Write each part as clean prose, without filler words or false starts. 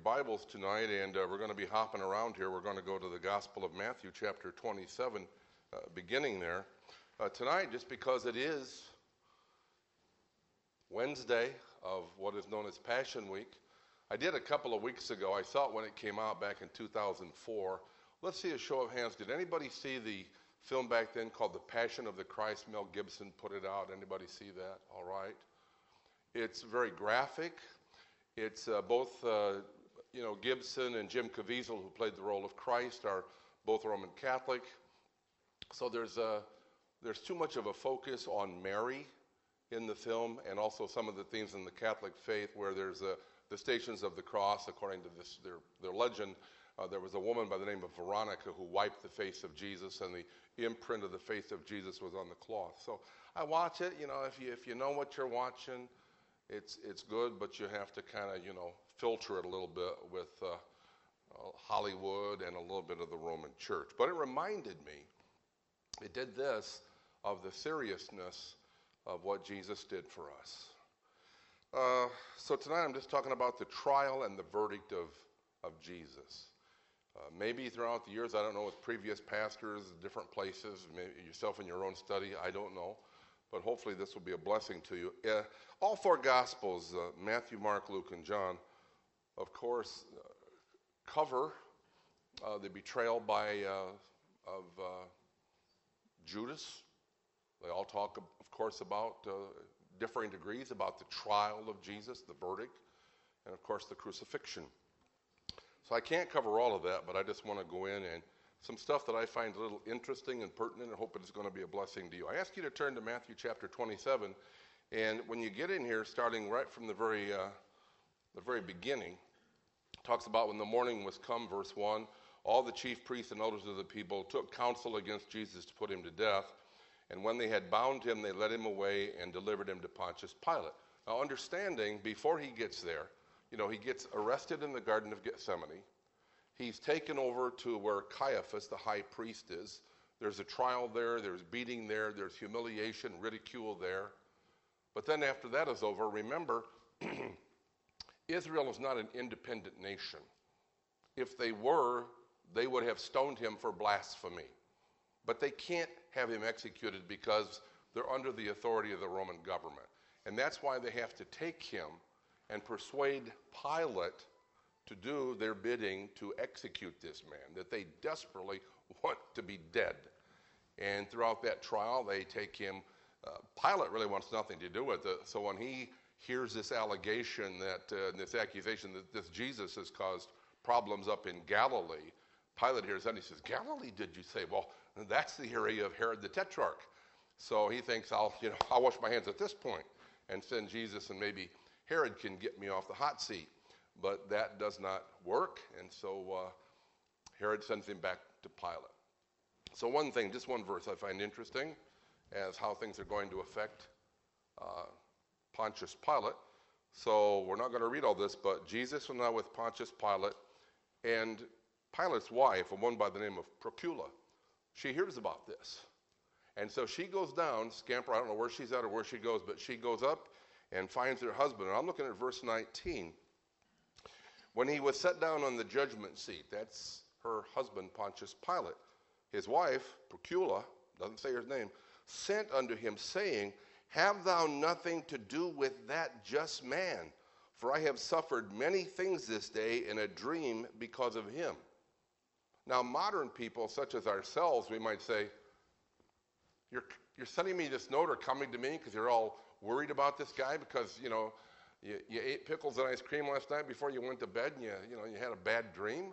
Bibles tonight, and we're going to be hopping around here. We're going to go to the Gospel of Matthew, chapter 27, beginning there. Tonight, just because it is Wednesday of what is known as Passion Week, I did a couple of weeks ago. I saw it when it came out back in 2004. Let's see a show of hands. Did anybody see the film back then called The Passion of the Christ? Mel Gibson put it out. Anybody see that? All right. It's very graphic. It's both, Gibson and Jim Caviezel, who played the role of Christ, are both Roman Catholic. So there's too much of a focus on Mary in the film, and also some of the themes in the Catholic faith, where there's the Stations of the Cross. According to their legend, there was a woman by the name of Veronica who wiped the face of Jesus, and the imprint of the face of Jesus was on the cloth. So I watch it. If you know what you're watching, it's good, but you have to kind of, filter it a little bit with Hollywood and a little bit of the Roman Church. But it reminded me, it did this, of the seriousness of what Jesus did for us. So tonight I'm just talking about the trial and the verdict of Jesus. Maybe throughout the years, I don't know, with previous pastors, different places, maybe yourself in your own study, I don't know. But hopefully this will be a blessing to you. All four Gospels, Matthew, Mark, Luke, and John, of course, cover the betrayal of Judas. They all talk, of course, about differing degrees about the trial of Jesus, the verdict, and, of course, the crucifixion. So I can't cover all of that, but I just want to go in and some stuff that I find a little interesting and pertinent, and hope it's going to be a blessing to you. I ask you to turn to Matthew chapter 27, and when you get in here, starting right from the very beginning, it talks about when the morning was come, verse 1, all the chief priests and elders of the people took counsel against Jesus to put him to death, and when they had bound him, they led him away and delivered him to Pontius Pilate. Now, understanding, before he gets there, he gets arrested in the Garden of Gethsemane. He's taken over to where Caiaphas, the high priest, is. There's a trial there, there's beating there, there's humiliation, ridicule there. But then after that is over, remember, Israel is not an independent nation. If they were, they would have stoned him for blasphemy. But they can't have him executed because they're under the authority of the Roman government. And that's why they have to take him and persuade Pilate to do their bidding to execute this man, that they desperately want to be dead. And throughout that trial, they take him. Pilate really wants nothing to do with it. So when he hears this allegation, this accusation that this Jesus has caused problems up in Galilee, Pilate hears that and he says, "Galilee, did you say?" Well, that's the area of Herod the Tetrarch. So he thinks, I'll wash my hands at this point and send Jesus, and maybe Herod can get me off the hot seat. But that does not work, and so Herod sends him back to Pilate. So one thing, just one verse I find interesting as how things are going to affect Pontius Pilate. So we're not going to read all this, but Jesus was now with Pontius Pilate, and Pilate's wife, a woman by the name of Procula, she hears about this. And so she goes down, scamper, I don't know where she's at or where she goes, but she goes up and finds her husband. And I'm looking at verse 19. When he was set down on the judgment seat, that's her husband, Pontius Pilate, his wife, Procula, doesn't say her name, sent unto him, saying, "Have thou nothing to do with that just man? For I have suffered many things this day in a dream because of him." Now, modern people, such as ourselves, we might say, you're sending me this note or coming to me because you're all worried about this guy because, you ate pickles and ice cream last night before you went to bed, and you had a bad dream.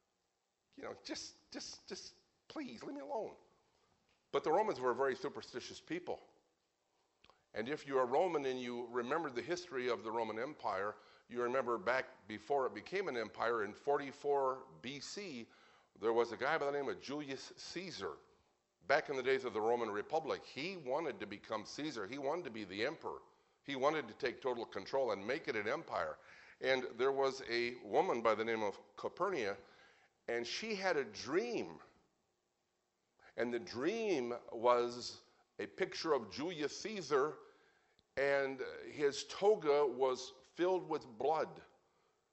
Just please leave me alone. But the Romans were a very superstitious people. And if you're a Roman and you remember the history of the Roman Empire, you remember back before it became an empire in 44 BC, there was a guy by the name of Julius Caesar. Back in the days of the Roman Republic, he wanted to become Caesar. He wanted to be the emperor. He wanted to take total control and make it an empire. And there was a woman by the name of Calpurnia, and she had a dream. And the dream was a picture of Julius Caesar, and his toga was filled with blood.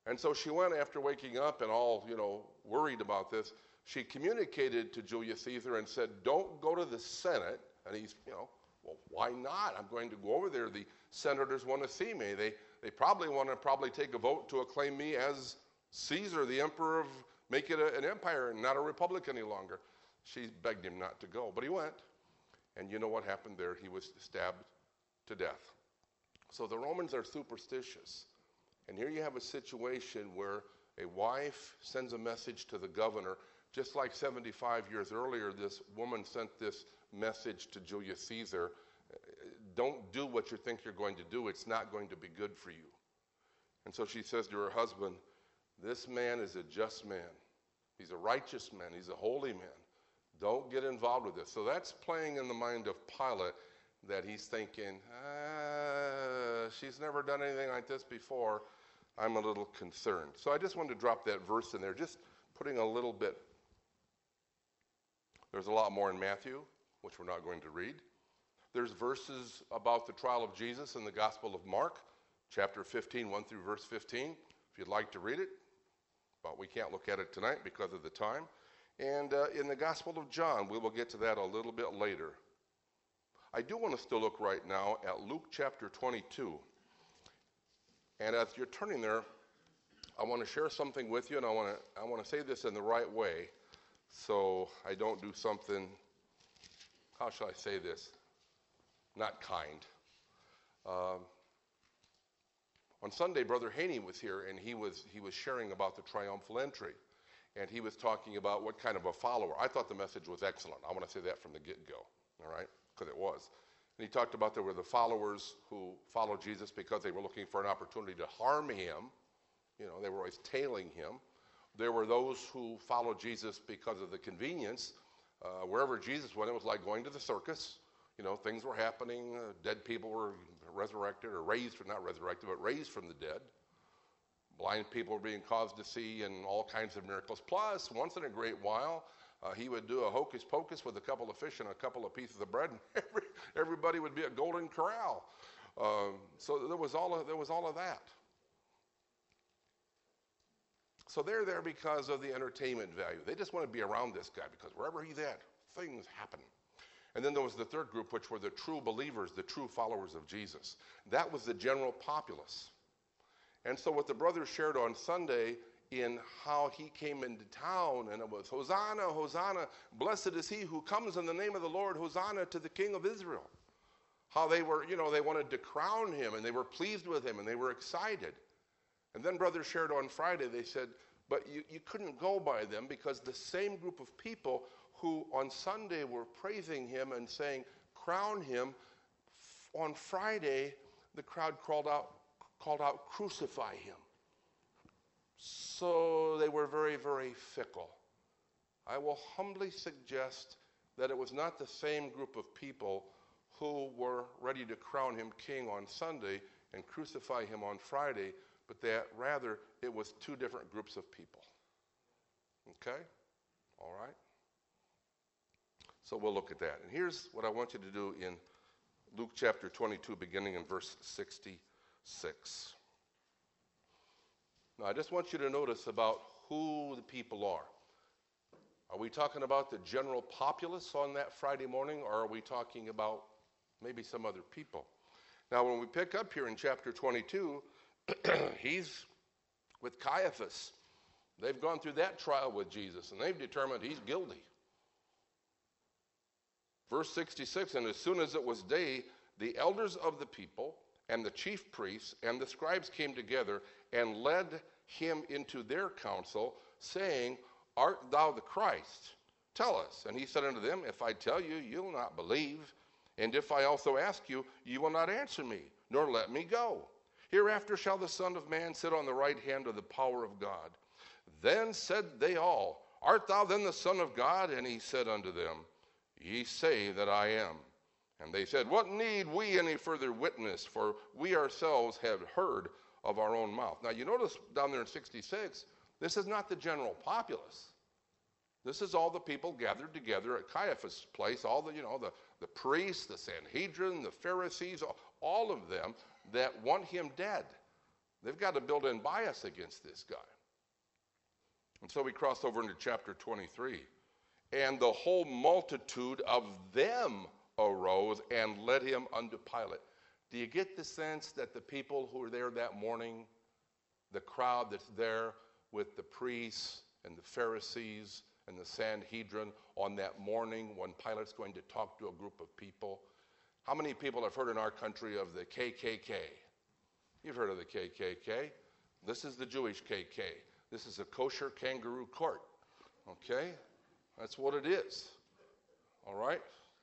And so she went after waking up and all, worried about this. She communicated to Julius Caesar and said, don't go to the Senate. And he's, well, why not? I'm going to go over there. The senators want to see me. They probably want to take a vote to acclaim me as Caesar, the emperor of, make it an empire and not a republic any longer. She begged him not to go, but he went. And you know what happened there? He was stabbed to death. So the Romans are superstitious. And here you have a situation where a wife sends a message to the governor, just like 75 years earlier, this woman sent this message to Julius Caesar. Don't do what you think you're going to do. It's not going to be good for you. And so she says to her husband, this man is a just man. He's a righteous man. He's a holy man. Don't get involved with this. So that's playing in the mind of Pilate, that he's thinking, she's never done anything like this before. I'm a little concerned. So I just wanted to drop that verse in there, just putting a little bit. There's a lot more in Matthew, which we're not going to read. There's verses about the trial of Jesus in the Gospel of Mark, chapter 15, 1 through verse 15, if you'd like to read it. But we can't look at it tonight because of the time. And in the Gospel of John, we will get to that a little bit later. I do want to still look right now at Luke chapter 22. And as you're turning there, I want to share something with you, and I want to say this in the right way, so I don't do something, how shall I say this, not kind. On Sunday, Brother Haney was here, and he was sharing about the triumphal entry. And he was talking about what kind of a follower. I thought the message was excellent. I want to say that from the get-go, all right, because it was. And he talked about there were the followers who followed Jesus because they were looking for an opportunity to harm him. They were always tailing him. There were those who followed Jesus because of the convenience. Wherever Jesus went, it was like going to the circus. Things were happening. Dead people were resurrected or raised, not resurrected, but raised from the dead. Blind people were being caused to see, and all kinds of miracles. Plus, once in a great while, he would do a hocus pocus with a couple of fish and a couple of pieces of bread, and everybody would be a golden corral. So there was all of that. So they're there because of the entertainment value. They just want to be around this guy because wherever he's at, things happen. And then there was the third group, which were the true believers, the true followers of Jesus. That was the general populace. And so what the brothers shared on Sunday in how he came into town, and it was, Hosanna, Hosanna, blessed is he who comes in the name of the Lord, Hosanna to the King of Israel. How they were, they wanted to crown him, and they were pleased with him, and they were excited. And then brothers shared on Friday, they said, but you couldn't go by them because the same group of people who on Sunday were praising him and saying, crown him, on Friday, the crowd called out, crucify him. So they were very, very fickle. I will humbly suggest that it was not the same group of people who were ready to crown him king on Sunday and crucify him on Friday, but that rather it was two different groups of people. Okay? All right? So we'll look at that. And here's what I want you to do in Luke chapter 22, beginning in verse 66. Now, I just want you to notice about who the people are. Are we talking about the general populace on that Friday morning, or are we talking about maybe some other people? Now, when we pick up here in chapter 22, he's with Caiaphas. They've gone through that trial with Jesus, and they've determined he's guilty. Verse 66, and as soon as it was day, the elders of the people and the chief priests and the scribes came together and led him into their council, saying, art thou the Christ? Tell us. And he said unto them, if I tell you, you'll not believe. And if I also ask you, you will not answer me, nor let me go. Hereafter shall the Son of Man sit on the right hand of the power of God. Then said they all, art thou then the Son of God? And he said unto them, ye say that I am. And they said, what need we any further witness? For we ourselves have heard of our own mouth. Now you notice down there in 66, this is not the general populace. This is all the people gathered together at Caiaphas' place, all the priests, the Sanhedrin, the Pharisees, all of them that want him dead. they've got a built-in bias against this guy. And so we cross over into chapter 23. And the whole multitude of them arose and led him unto Pilate. Do you get the sense that the people who were there that morning, the crowd that's there with the priests and the Pharisees and the Sanhedrin on that morning when Pilate's going to talk to a group of people? How many people have heard in our country of the KKK? You've heard of the KKK. This is the Jewish KK. This is a kosher kangaroo court. Okay? That's what it is. All right?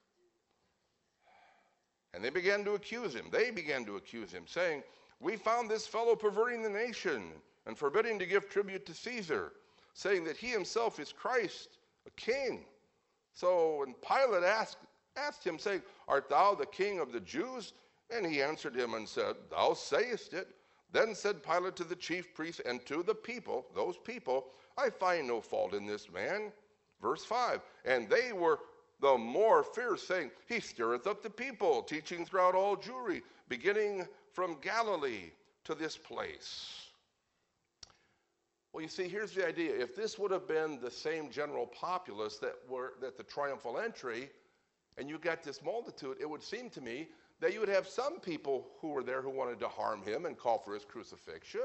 And they began to accuse him. They began to accuse him, saying, we found this fellow perverting the nation and forbidding to give tribute to Caesar, saying that he himself is Christ, a king. So when Pilate asked him, saying, art thou the king of the Jews? And he answered him and said, thou sayest it. Then said Pilate to the chief priests and to the people, those people, I find no fault in this man. Verse 5, and they were the more fierce, saying, he stirreth up the people, teaching throughout all Jewry, beginning from Galilee to this place. Well, you see, here's the idea. If this would have been the same general populace that were at the triumphal entry, and you got this multitude, it would seem to me that you would have some people who were there who wanted to harm him and call for his crucifixion.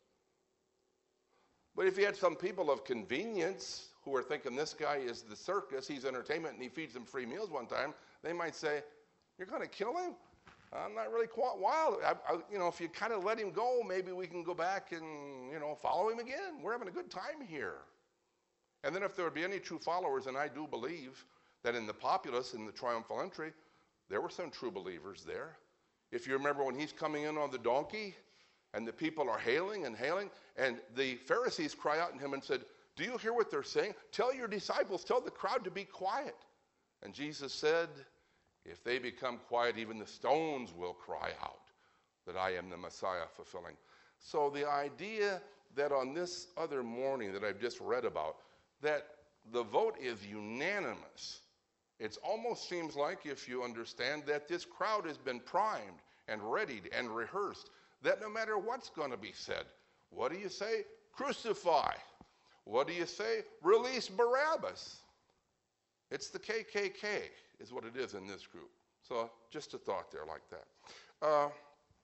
But if you had some people of convenience who are thinking this guy is the circus, he's entertainment, and he feeds them free meals one time, they might say, you're going to kill him? I'm not really quite wild. If you kind of let him go, maybe we can go back and, follow him again. We're having a good time here. And then if there would be any true followers, and I do believe that in the populace, in the triumphal entry, there were some true believers there. If you remember when he's coming in on the donkey, and the people are hailing, and the Pharisees cry out to him and said, do you hear what they're saying? Tell your disciples, tell the crowd to be quiet. And Jesus said, if they become quiet, even the stones will cry out that I am the Messiah fulfilling. So the idea that on this other morning that I've just read about, that the vote is unanimous, it almost seems like, if you understand, that this crowd has been primed and readied and rehearsed, that no matter what's going to be said, what do you say? Crucify. What do you say? Release Barabbas. It's the KKK is what it is in this group. So just a thought there like that.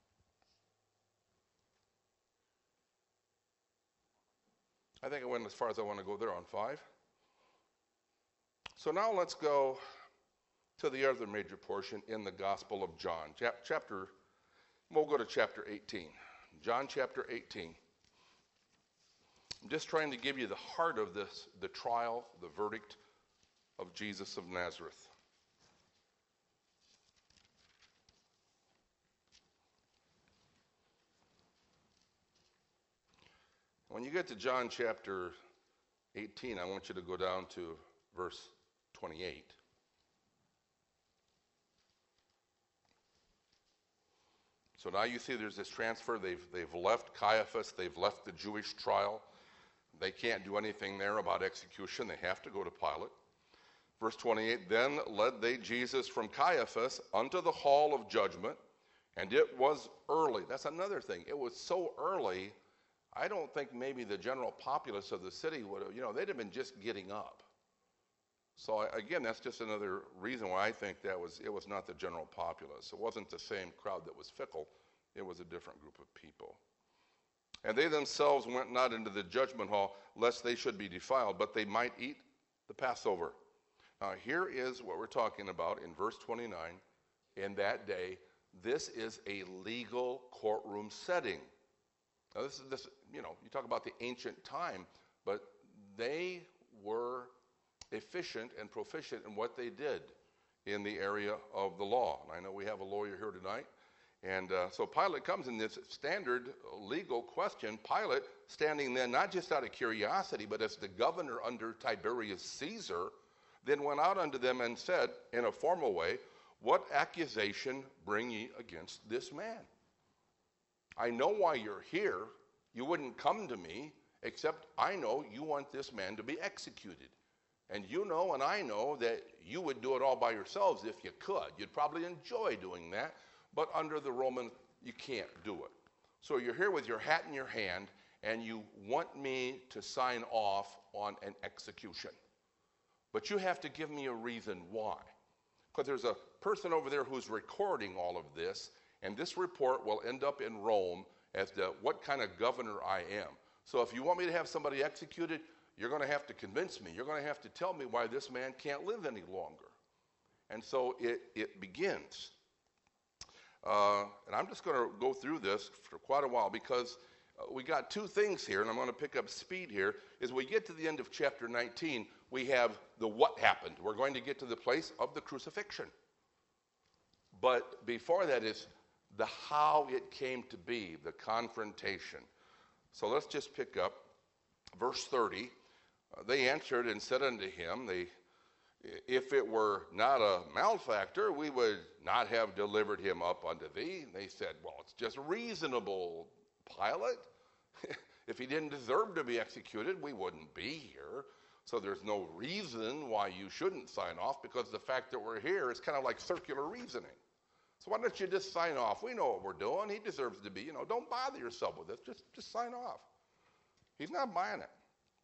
I think I went as far as I want to go there on 5. So now let's go to the other major portion in the Gospel of John. We'll go to chapter 18. John chapter 18. I'm just trying to give you the heart of this, the trial, the verdict of Jesus of Nazareth. When you get to John chapter 18, I want you to go down to verse 28. So now you see there's this transfer. They've left Caiaphas. They've left the Jewish trial. They can't do anything there about execution. They have to go to Pilate. Verse 28, then led they Jesus from Caiaphas unto the hall of judgment, and it was early. That's another thing. It was so early, I don't think maybe the general populace of the city would have, they'd have been just getting up. So again, that's just another reason why I think it was not the general populace. It wasn't the same crowd that was fickle. It was a different group of people. And they themselves went not into the judgment hall, lest they should be defiled, but they might eat the Passover. Now here is what we're talking about in verse 29. In that day, this is a legal courtroom setting. Now this, you talk about the ancient time, but they were efficient and proficient in what they did in the area of the law. And I know we have a lawyer here tonight. And so Pilate comes in this standard legal question. Pilate, standing then not just out of curiosity, but as the governor under Tiberius Caesar, then went out unto them and said in a formal way, what accusation bring ye against this man? I know why you're here. You wouldn't come to me, except I know you want this man to be executed. And you know and I know that you would do it all by yourselves if you could. You'd probably enjoy doing that. But under the Roman, you can't do it. So you're here with your hat in your hand, and you want me to sign off on an execution. But you have to give me a reason why. Because there's a person over there who's recording all of this, and this report will end up in Rome as to what kind of governor I am. So if you want me to have somebody executed, you're going to have to convince me. You're going to have to tell me why this man can't live any longer. And so it begins. And I'm just going to go through this for quite a while because we got two things here, and I'm going to pick up speed here. As we get to the end of chapter 19, we have the what happened. We're going to get to the place of the crucifixion. But before that is the how it came to be, the confrontation. So let's just pick up verse 30. They answered and said unto him, if it were not a malefactor, we would not have delivered him up unto thee. And they said, well, it's just reasonable, Pilate. If he didn't deserve to be executed, we wouldn't be here. So there's no reason why you shouldn't sign off, because the fact that we're here is kind of like circular reasoning. So why don't you just sign off? We know what we're doing. He deserves to be, don't bother yourself with this. Just sign off. He's not buying it.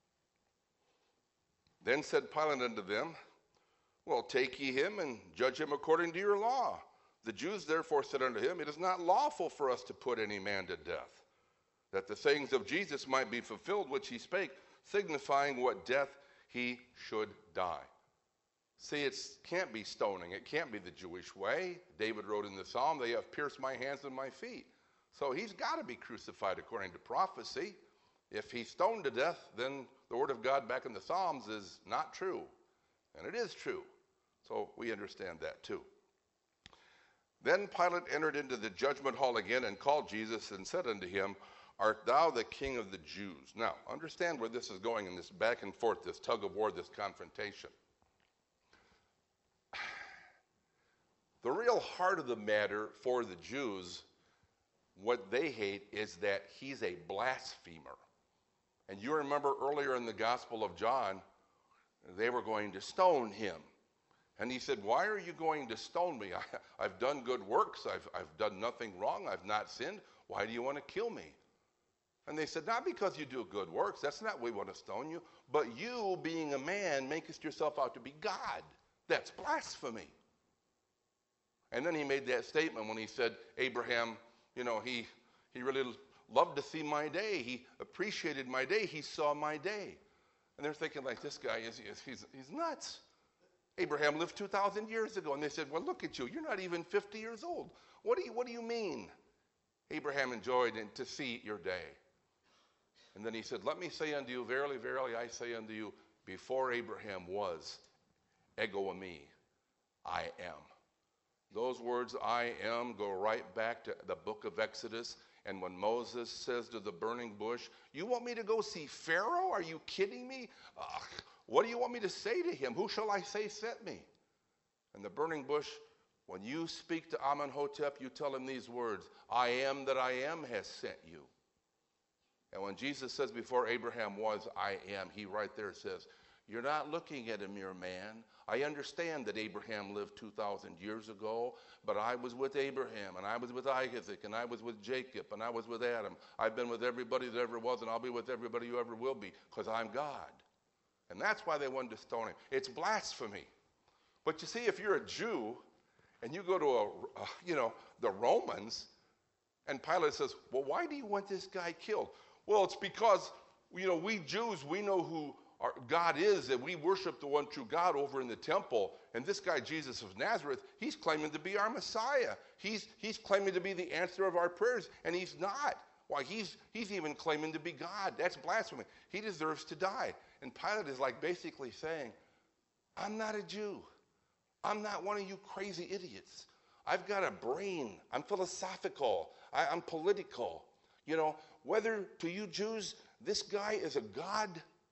Then said Pilate unto them, well, take ye him and judge him according to your law. The Jews therefore said unto him, it is not lawful for us to put any man to death, that the sayings of Jesus might be fulfilled, which he spake, signifying what death he should die. See, it can't be stoning. It can't be the Jewish way. David wrote in the Psalm, they have pierced my hands and my feet. So he's got to be crucified according to prophecy. If he's stoned to death, then the word of God back in the Psalms is not true. And it is true. So we understand that too. Then Pilate entered into the judgment hall again and called Jesus and said unto him, art thou the king of the Jews? Now, understand where this is going in this back and forth, this tug of war, this confrontation. The real heart of the matter for the Jews, what they hate is that he's a blasphemer. And you remember earlier in the Gospel of John, they were going to stone him. And he said, why are you going to stone me? I've done good works. I've done nothing wrong. I've not sinned. Why do you want to kill me? And they said, not because you do good works. That's not why we want to stone you. But you, being a man, makest yourself out to be God. That's blasphemy. And then he made that statement when he said, Abraham, he really loved to see my day. He appreciated my day. He saw my day. And they're thinking like, this guy, he's nuts. Abraham lived 2,000 years ago. And they said, well, look at you. You're not even 50 years old. What do you mean? Abraham enjoyed to see your day. And then he said, let me say unto you, verily, verily, I say unto you, before Abraham was, ego eimi, I am. Those words, I am, go right back to the book of Exodus. And when Moses says to the burning bush, you want me to go see Pharaoh? Are you kidding me? What do you want me to say to him? Who shall I say sent me? And the burning bush, when you speak to Amenhotep, you tell him these words, I am that I am has sent you. And when Jesus says before Abraham was, I am, he right there says, you're not looking at a mere man. I understand that Abraham lived 2,000 years ago, but I was with Abraham, and I was with Isaac, and I was with Jacob, and I was with Adam. I've been with everybody that ever was, and I'll be with everybody who ever will be, because I'm God. And that's why they wanted to stone him. It's blasphemy. But you see, if you're a Jew, and you go to the Romans, and Pilate says, well, why do you want this guy killed? Well, it's because, we Jews, we know who our God is, and we worship the one true God over in the temple. And this guy, Jesus of Nazareth, he's claiming to be our Messiah. He's claiming to be the answer of our prayers, and he's not. Why, he's even claiming to be God. That's blasphemy. He deserves to die. And Pilate is like basically saying, I'm not a Jew. I'm not one of you crazy idiots. I've got a brain. I'm philosophical. I'm political. Whether to you Jews, this guy is a god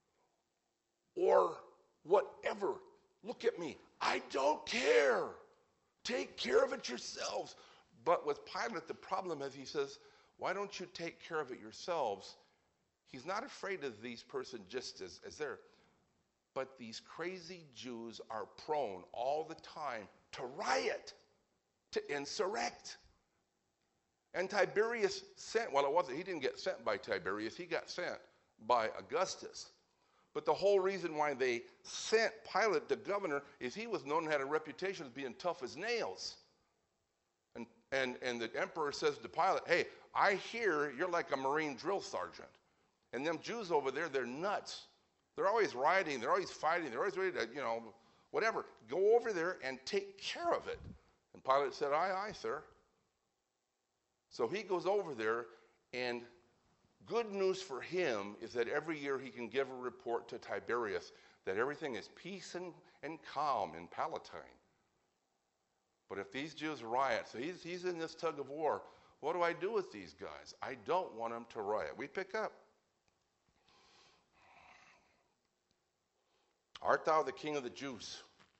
or whatever. Look at me. I don't care. Take care of it yourselves. But with Pilate, the problem is he says, why don't you take care of it yourselves? He's not afraid of these persons just as they're. But these crazy Jews are prone all the time to riot, to insurrect. And Tiberius sent, well, he didn't get sent by Tiberius, he got sent by Augustus. But the whole reason why they sent Pilate, the governor, is he was known and had a reputation as being tough as nails. And the emperor says to Pilate, hey, I hear you're like a Marine drill sergeant. And them Jews over there, they're nuts. They're always rioting, they're always fighting, they're always ready to, whatever. Go over there and take care of it. And Pilate said, aye, aye, sir. So he goes over there, and good news for him is that every year he can give a report to Tiberius that everything is peace and calm in Palatine. But if these Jews riot, so he's in this tug of war, what do I do with these guys? I don't want them to riot. We pick up. Art thou the king of the Jews?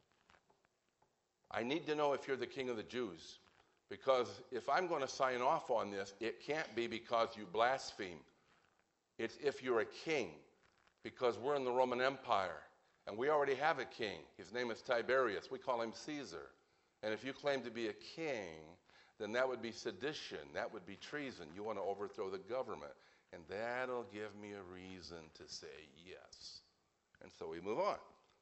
I need to know if you're the king of the Jews. Because if I'm going to sign off on this, it can't be because you blaspheme. It's if you're a king. Because we're in the Roman Empire. And we already have a king. His name is Tiberius. We call him Caesar. And if you claim to be a king, then that would be sedition. That would be treason. You want to overthrow the government. And that'll give me a reason to say yes. And so we move on.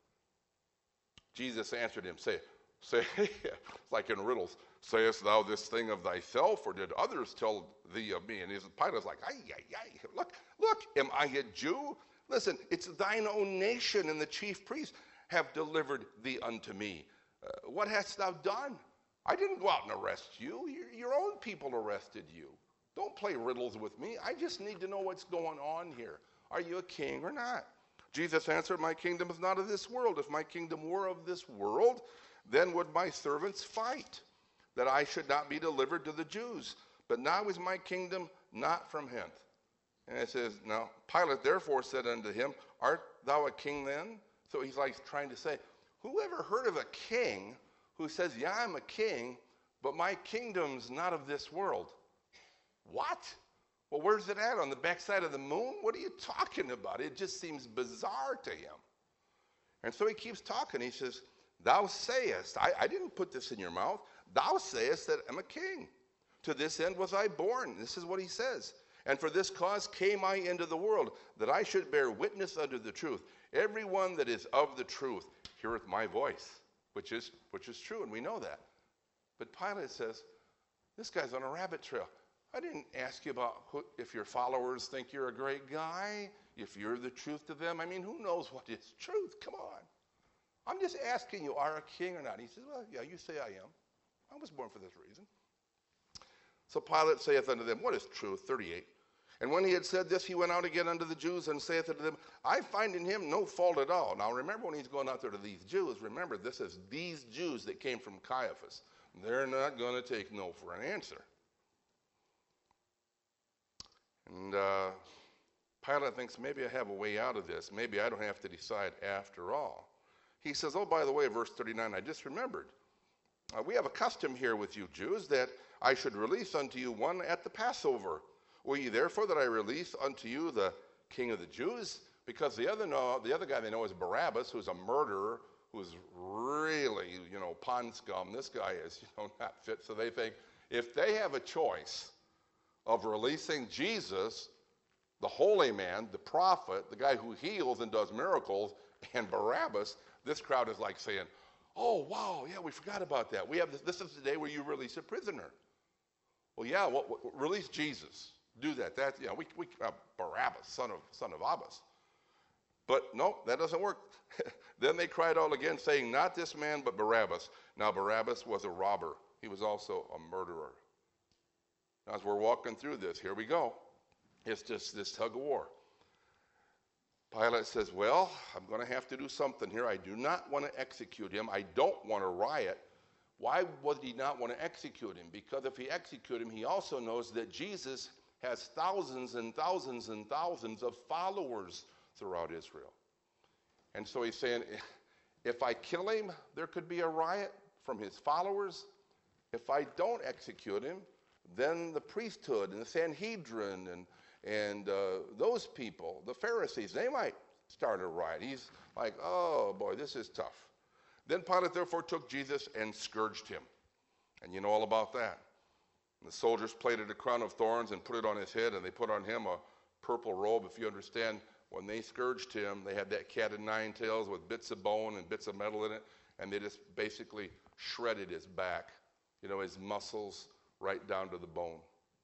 Jesus answered him, say, like in riddles, sayest thou this thing of thyself, or did others tell thee of me? And Pilate's like, look, am I a Jew? Listen, it's thine own nation and the chief priests have delivered thee unto me. What hast thou done? I didn't go out and arrest you. Your own people arrested you. Don't play riddles with me. I just need to know what's going on here. Are you a king or not? Jesus answered, my kingdom is not of this world. If my kingdom were of this world, then would my servants fight, that I should not be delivered to the Jews. But now is my kingdom not from hence. And it says, now Pilate therefore said unto him, art thou a king then? So he's like trying to say, who ever heard of a king who says, yeah, I'm a king, but my kingdom's not of this world? What? Well, where's it at? On the backside of the moon? What are you talking about? It just seems bizarre to him. And so he keeps talking. He says, thou sayest, I didn't put this in your mouth. Thou sayest that I'm a king. To this end was I born. This is what he says. And for this cause came I into the world, that I should bear witness unto the truth. Everyone that is of the truth heareth my voice, which is true, and we know that. But Pilate says, this guy's on a rabbit trail. I didn't ask you about if your followers think you're a great guy, if you're the truth to them. I mean, who knows what is truth? Come on. I'm just asking you, are a king or not? He says, well, yeah, you say I am. I was born for this reason. So Pilate saith unto them, what is truth? 38. And when he had said this, he went out again unto the Jews and saith unto them, I find in him no fault at all. Now remember, when he's going out there to these Jews, remember, this is these Jews that came from Caiaphas. They're not going to take no for an answer. And Pilate thinks, maybe I have a way out of this. Maybe I don't have to decide after all. He says, oh, by the way, verse 39, I just remembered. We have a custom here with you Jews, that I should release unto you one at the Passover. Will ye therefore that I release unto you the king of the Jews? Because the other guy they know is Barabbas, who's a murderer, who's really, pond scum. This guy is, not fit. So they think, if they have a choice of releasing Jesus, the holy man, the prophet, the guy who heals and does miracles, and Barabbas, this crowd is like saying, oh, wow, yeah, we forgot about that. We have this is the day where you release a prisoner. Well, yeah, release Jesus. Do that. We Barabbas, son of Abbas. But no, that doesn't work. Then they cried out again, saying, not this man, but Barabbas. Now Barabbas was a robber. He was also a murderer. Now, as we're walking through this, here we go. It's just this tug of war. Pilate says, well, I'm going to have to do something here. I do not want to execute him. I don't want to riot. Why would he not want to execute him? Because if he executes him, he also knows that Jesus has thousands and thousands and thousands of followers throughout Israel. And so he's saying, if I kill him, there could be a riot from his followers. If I don't execute him, then the priesthood and the Sanhedrin and those people, the Pharisees, they might start a riot. He's like, oh boy, this is tough. Then Pilate therefore took Jesus and scourged him. And you know all about that. And the soldiers plaited a crown of thorns and put it on his head, and they put on him a purple robe. If you understand, when they scourged him, they had that cat of nine tails with bits of bone and bits of metal in it, and they just basically shredded his back, his muscles right down to the bone.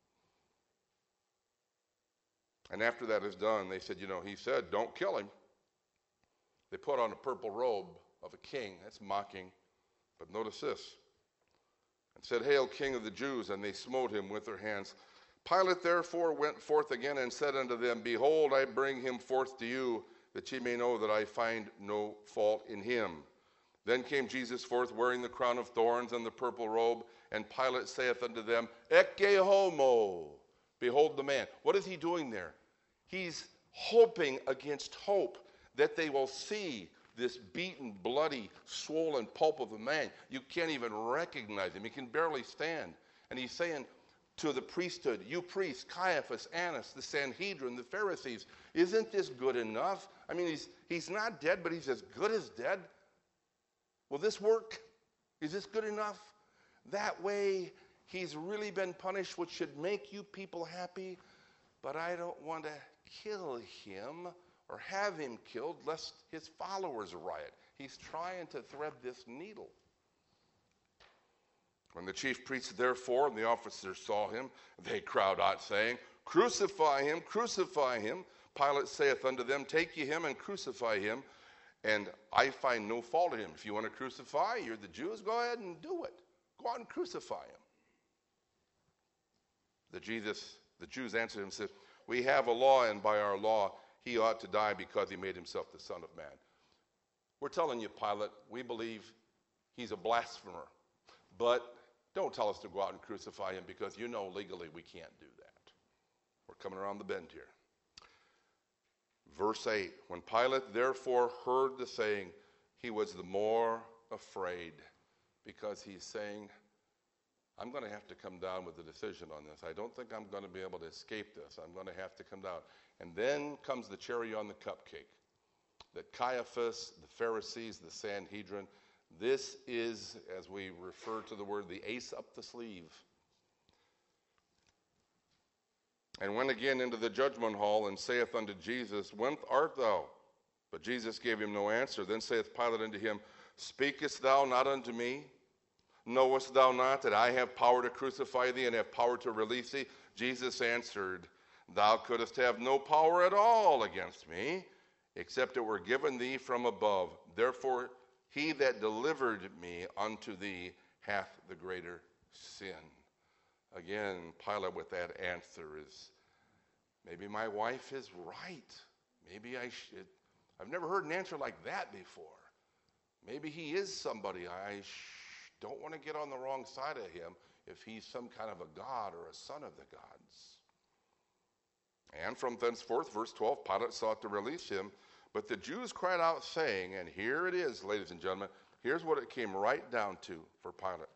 And after that is done, they said, he said, don't kill him. They put on a purple robe of a king. That's mocking. But notice this. And said, Hail, King of the Jews! And they smote him with their hands. Pilate therefore went forth again and said unto them, Behold, I bring him forth to you, that ye may know that I find no fault in him. Then came Jesus forth, wearing the crown of thorns and the purple robe. And Pilate saith unto them, Ecce homo! Behold the man. What is he doing there? He's hoping against hope that they will see this beaten, bloody, swollen pulp of a man. You can't even recognize him. He can barely stand. And he's saying to the priesthood, you priests, Caiaphas, Annas, the Sanhedrin, the Pharisees, isn't this good enough? I mean, he's not dead, but he's as good as dead. Will this work? Is this good enough? That way, he's really been punished, which should make you people happy, but I don't want to kill him or have him killed lest his followers riot. He's trying to thread this needle. When the chief priests therefore and the officers saw him, they cried out, saying, Crucify him, crucify him. Pilate saith unto them, Take ye him and crucify him, and I find no fault in him. If you want to crucify, you're the Jews, go ahead and do it. Go out and crucify him. The Jews answered him and said, We have a law, and by our law he ought to die because he made himself the Son of Man. We're telling you, Pilate, we believe he's a blasphemer. But don't tell us to go out and crucify him because legally we can't do that. We're coming around the bend here. Verse 8, when Pilate therefore heard the saying, he was the more afraid because he's saying, I'm going to have to come down with a decision on this. I don't think I'm going to be able to escape this. I'm going to have to come down. And then comes the cherry on the cupcake. That Caiaphas, the Pharisees, the Sanhedrin, this is, as we refer to the word, the ace up the sleeve. And went again into the judgment hall and saith unto Jesus, Whence art thou? But Jesus gave him no answer. Then saith Pilate unto him, Speakest thou not unto me? Knowest thou not that I have power to crucify thee and have power to release thee? Jesus answered, Thou couldst have no power at all against me, except it were given thee from above. Therefore he that delivered me unto thee hath the greater sin. Again, Pilate with that answer is, maybe my wife is right. Maybe I should. I've never heard an answer like that before. Maybe he is somebody. I don't want to get on the wrong side of him if he's some kind of a god or a son of the gods. And from thenceforth, verse 12, Pilate sought to release him. But the Jews cried out, saying, and here it is, ladies and gentlemen, here's what it came right down to for Pilate.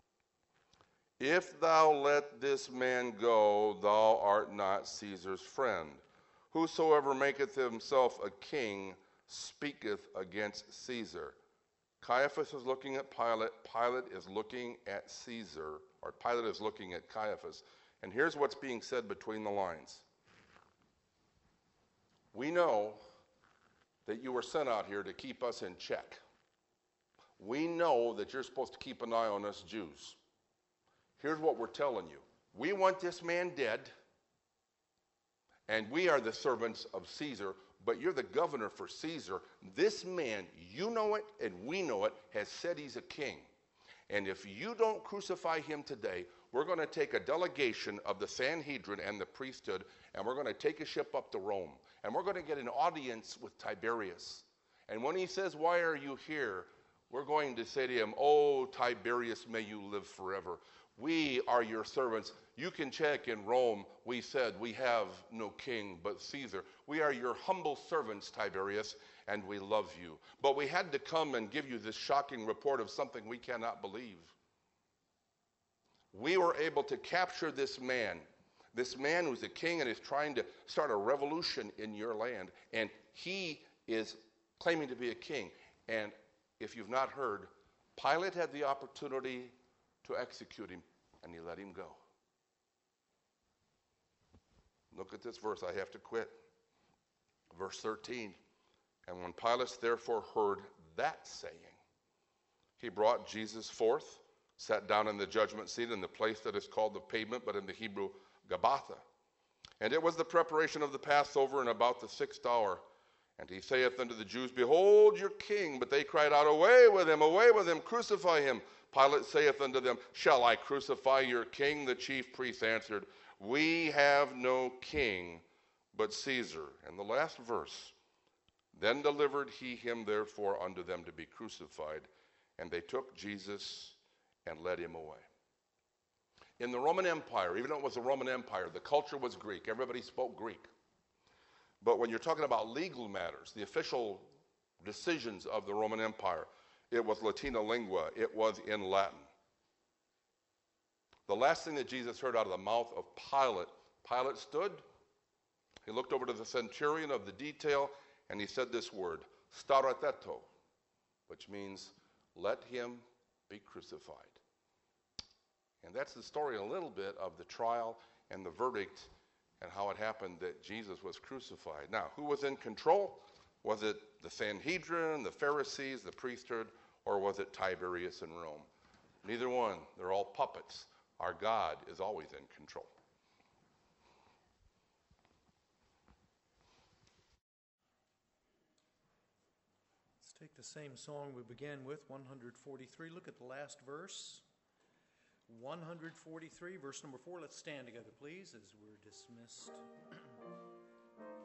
If thou let this man go, thou art not Caesar's friend. Whosoever maketh himself a king speaketh against Caesar. Caiaphas is looking at Pilate. Pilate is looking at Caesar, or Pilate is looking at Caiaphas. And here's what's being said between the lines. We know that you were sent out here to keep us in check. We know that you're supposed to keep an eye on us Jews. Here's what we're telling you. We want this man dead, and we are the servants of Caesar, but you're the governor for Caesar. This man, you know it and we know it, has said he's a king. And if you don't crucify him today, we're going to take a delegation of the Sanhedrin and the priesthood, and we're going to take a ship up to Rome. And we're going to get an audience with Tiberius. And when he says, why are you here? We're going to say to him, oh, Tiberius, may you live forever. We are your servants. You can check in Rome. We said we have no king but Caesar. We are your humble servants, Tiberius, and we love you. But we had to come and give you this shocking report of something we cannot believe. We were able to capture this man who's a king and is trying to start a revolution in your land, and he is claiming to be a king. And if you've not heard, Pilate had the opportunity to execute him, and he let him go. Look at this verse. I have to quit. Verse 13. And when Pilate therefore heard that saying, he brought Jesus forth, sat down in the judgment seat in the place that is called the pavement, but in the Hebrew, Gabbatha. And it was the preparation of the Passover, and about the 6th hour. And he saith unto the Jews, Behold your king. But they cried out, Away with him, crucify him. Pilate saith unto them, Shall I crucify your king? The chief priests answered, We have no king but Caesar. And the last verse, Then delivered he him therefore unto them to be crucified. And they took Jesus and led him away. In the Roman Empire, even though it was a Roman Empire, the culture was Greek. Everybody spoke Greek. But when you're talking about legal matters, the official decisions of the Roman Empire, it was Latina lingua. It was in Latin. The last thing that Jesus heard out of the mouth of Pilate, Pilate stood, he looked over to the centurion of the detail, and he said this word, Starateto, which means, let him be crucified. And that's the story a little bit of the trial and the verdict and how it happened that Jesus was crucified. Now, who was in control? Was it the Sanhedrin, the Pharisees, the priesthood, or was it Tiberius in Rome? Neither one. They're all puppets. Our God is always in control. Let's take the same song we began with, 143. Look at the last verse. 143, verse number 4. Let's stand together, please, as we're dismissed.